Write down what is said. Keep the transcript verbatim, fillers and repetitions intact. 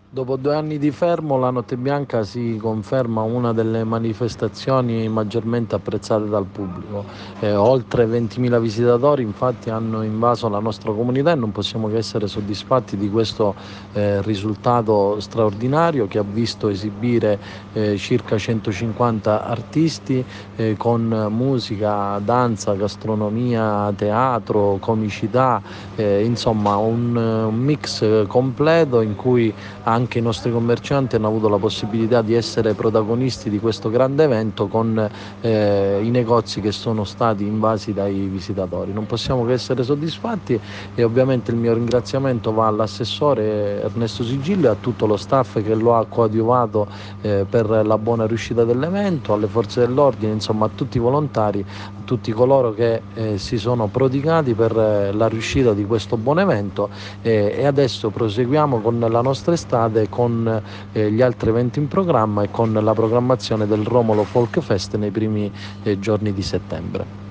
Dopo due anni di fermo, la Notte Bianca si conferma una delle manifestazioni maggiormente apprezzate dal pubblico. Eh, oltre ventimila visitatori infatti hanno invaso la nostra comunità e non possiamo che essere soddisfatti di questo eh, risultato straordinario che ha visto esibire eh, circa centocinquanta artisti eh, con musica, danza, gastronomia, teatro, comicità, eh, insomma un, un mix completo in cui anche i nostri commercianti hanno avuto la possibilità di essere protagonisti di questo grande evento con eh, i negozi che sono stati invasi dai visitatori. Non possiamo che essere soddisfatti e ovviamente il mio ringraziamento va all'assessore Ernesto Sigillo e a tutto lo staff che lo ha coadiuvato eh, per la buona riuscita dell'evento, alle forze dell'ordine, insomma a tutti i volontari, a tutti coloro che eh, si sono prodigati per eh, la riuscita di questo buon evento eh, e adesso proseguiamo con la nostra estate, con eh, gli altri eventi in programma e con la programmazione del Romolo Folk Fest nei primi eh, giorni di settembre.